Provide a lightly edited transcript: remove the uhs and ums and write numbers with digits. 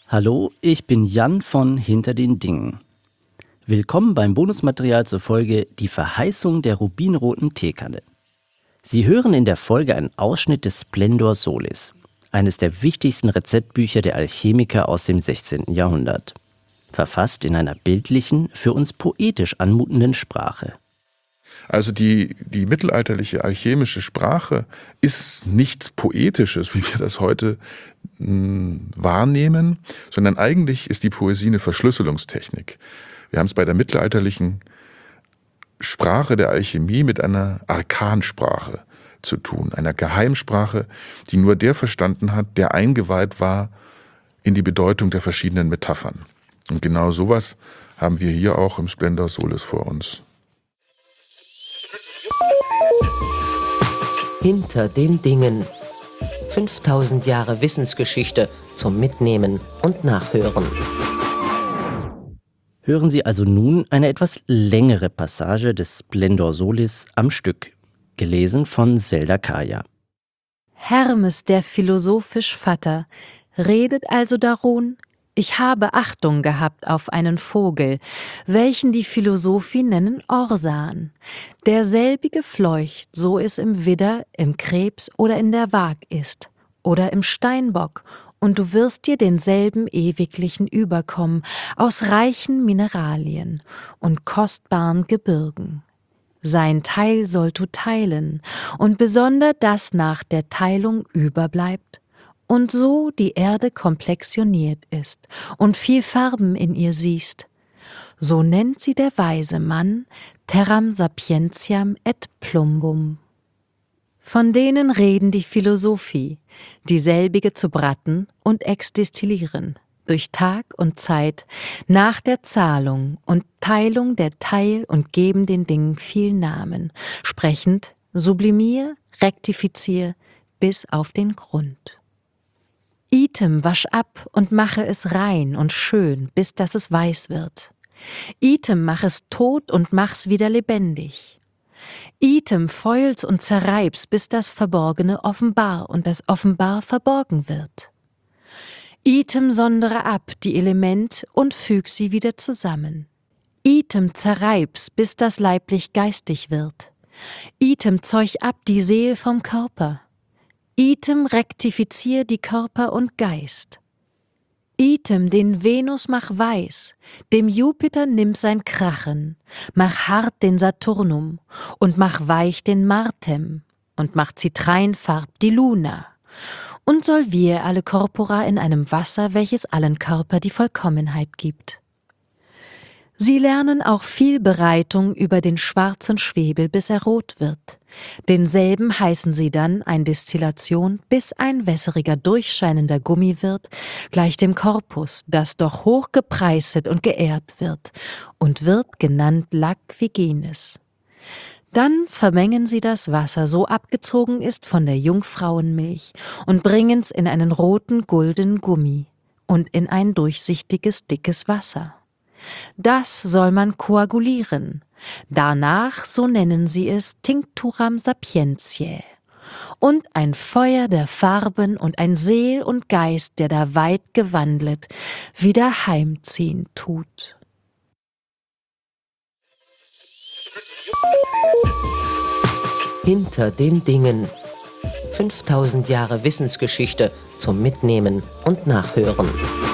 Hallo, ich bin Jan von Hinter den Dingen. Willkommen beim Bonusmaterial zur Folge Die Verheißung der rubinroten Teekanne. Sie hören in der Folge einen Ausschnitt des Splendor Solis, eines der wichtigsten Rezeptbücher der Alchemiker aus dem 16. Jahrhundert. Verfasst in einer bildlichen, für uns poetisch anmutenden Sprache. Also die mittelalterliche alchemische Sprache ist nichts Poetisches, wie wir das heute wahrnehmen, sondern eigentlich ist die Poesie eine Verschlüsselungstechnik. Wir haben es bei der mittelalterlichen Sprache der Alchemie mit einer Arkansprache zu tun, einer Geheimsprache, die nur der verstanden hat, der eingeweiht war in die Bedeutung der verschiedenen Metaphern. Und genau sowas haben wir hier auch im Splendor Solis vor uns. Hinter den Dingen. 5000 Jahre Wissensgeschichte zum Mitnehmen und Nachhören. Hören Sie also nun eine etwas längere Passage des Splendor Solis am Stück, gelesen von Selda Kaya. Hermes, der philosophisch Vatter, redet also darun: Ich habe Achtung gehabt auf einen Vogel, welchen die Philosophie nennen Orsan. Derselbige fleucht, so es im Widder, im Krebs oder in der Waag ist, oder im Steinbock, und du wirst dir denselben ewiglichen überkommen, aus reichen Mineralien und kostbaren Gebirgen. Sein Teil sollt du teilen, und besonder das nach der Teilung überbleibt, und so die Erde komplexioniert ist und viel Farben in ihr siehst. So nennt sie der weise Mann terram sapientiam et plumbum. Von denen reden die Philosophie, dieselbige zu bratten und exdestillieren, durch Tag und Zeit, nach der Zahlung und Teilung der Teil und geben den Dingen viel Namen, sprechend sublimier, rektifizier bis auf den Grund. Item wasch ab und mache es rein und schön, bis dass es weiß wird. Item mach es tot und mach's wieder lebendig. Item fäul's und zerreib's, bis das Verborgene offenbar und das offenbar verborgen wird. Item sondere ab die Element und füg sie wieder zusammen. Item zerreib's, bis das leiblich geistig wird. Item zeug ab die Seel vom Körper. Item rektifizier die Körper und Geist. Item den Venus mach weiß, dem Jupiter nimm sein Krachen, mach hart den Saturnum und mach weich den Martem und mach zitreinfarb die Luna und solvier alle Corpora in einem Wasser, welches allen Körper die Vollkommenheit gibt. Sie lernen auch viel Bereitung über den schwarzen Schwebel, bis er rot wird. Denselben heißen sie dann ein Destillation, bis ein wässeriger, durchscheinender Gummi wird, gleich dem Korpus, das doch hoch gepreiset und geehrt wird, und wird genannt Lac Vigenis. Dann vermengen sie das Wasser, so abgezogen ist von der Jungfrauenmilch, und bringen's in einen roten, gulden Gummi und in ein durchsichtiges, dickes Wasser. Das soll man koagulieren. Danach, so nennen sie es, Tincturam sapientiae. Und ein Feuer der Farben und ein Seel und Geist, der da weit gewandelt, wieder heimziehen tut. Hinter den Dingen. 5000 Jahre Wissensgeschichte zum Mitnehmen und Nachhören.